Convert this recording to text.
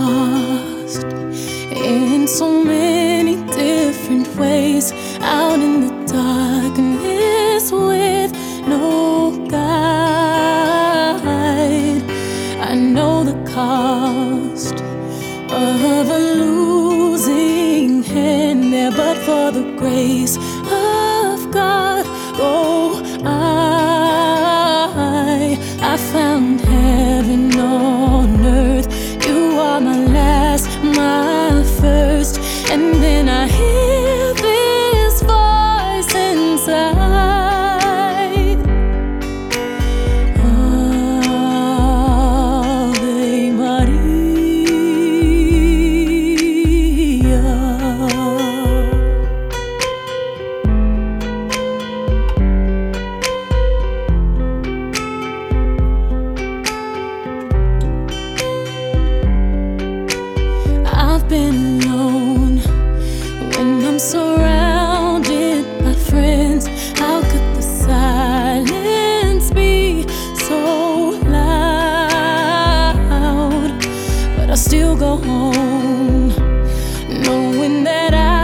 lost in so many different ways, out in the darkness with no guide. I know the cost of a losing hand there, but for the grace of God, oh, I found heaven on earth. You are my last, my first, and then I hear this voice inside. Ave Maria. I've been alone when I'm surrounded by friends. How could the silence be so loud? But I still go home knowing that I